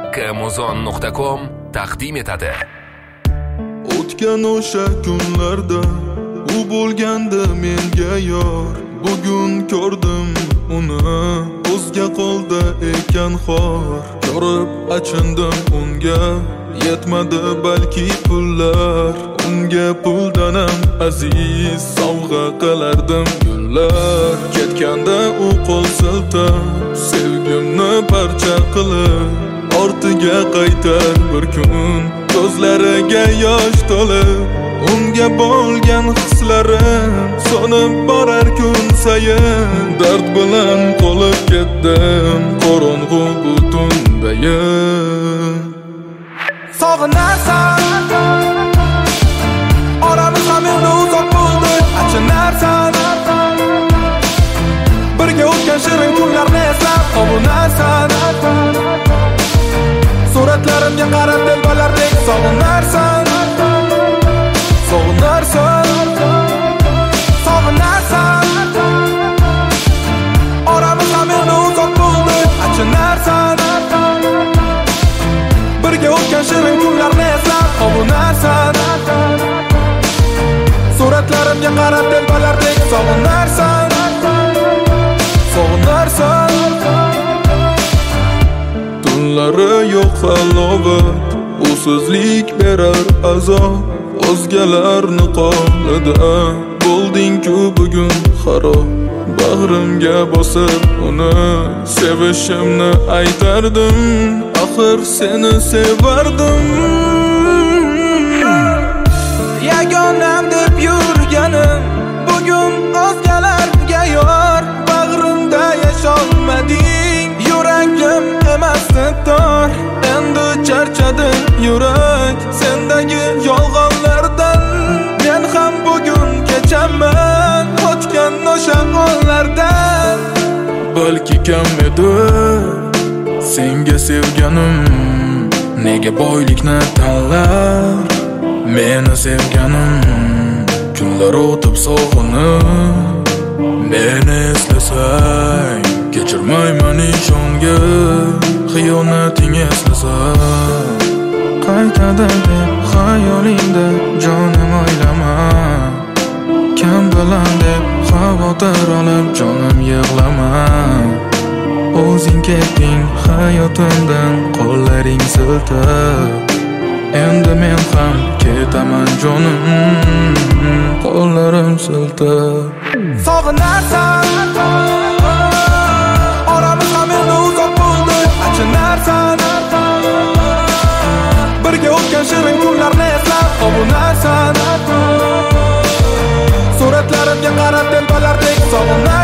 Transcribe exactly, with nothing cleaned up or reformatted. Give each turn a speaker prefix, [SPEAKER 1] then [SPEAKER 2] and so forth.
[SPEAKER 1] Kamuzon nuqta com taqdim etadi.
[SPEAKER 2] O'tgan o'sha kunlarda u bo'lganda menga yor, bugun ko'rdim uni o'zga qo'lda ekan xor. Ko'rib achindim unga, yetmadi balki pullar. Unga puldan ham aziz sovg'a qilardim gullar. Ketganda u qo'l siltab, sevgimni parcha qilib, ortiga qaytar bir kun, ko'zlariga yosh to'lib. Unga bo'lgan hislarim so'nib borar kun sayin. Dard bilan qolib ketdim qorong'u bu tundayin.
[SPEAKER 3] Sog'inarsan, oramiz ham endi uzoq bo'ldi. Achinarsan, birga o'tgan shirin kunlarni eslab qovunarsan. Suratlarimga qarab telbalardek sog'inarsan, sog'inarsan, sog'inarsan. Oramiz ham endi uzoq bo'ldi. Achinarsan, birga o'tgan shirin kunlarni eslab qovunarsan. Suratlarimga qarab telbalardek sog'inarsan, sog'inarsan. Tunlari yo'q halovat, usizlik berar azob. O'zgalarni qo'lida bo'lding-ku bugun xarob. Bag'rimga bosib uni sevishimni aytardim, axir seni sevardim. Yagonam deb yurganim bugun o'zgalarga yor. Bag'rimda yasholmading, yuragim emasdi tor. Endi charchadi yurak sendagi yolg'onlardan. Men ham bugun kechaman o'tgan o'sha onlardan. Balki kam edi senga sevganim, nega boylikni tanlar meni sevganim. Kunlar o'tib sog'inib meni eslasang, kechirmayman ishonga xiyonating eslasang. Qaytadi deb xayolingda jonim o'ylama, kam bilan deb xavotir olib jonim yig'lama. O'zing ketding hayotimdan qo'llaring siltab, endi men ham ketaman jonim qo'llarim siltab. Sog'inarsan, oramiz ham endi uzoq bo'ldi. Achinarsan, birga o'tgan shirin kunlarni eslab qovunarsan. Suratlarimga qarab telbalardek sog'inarsan.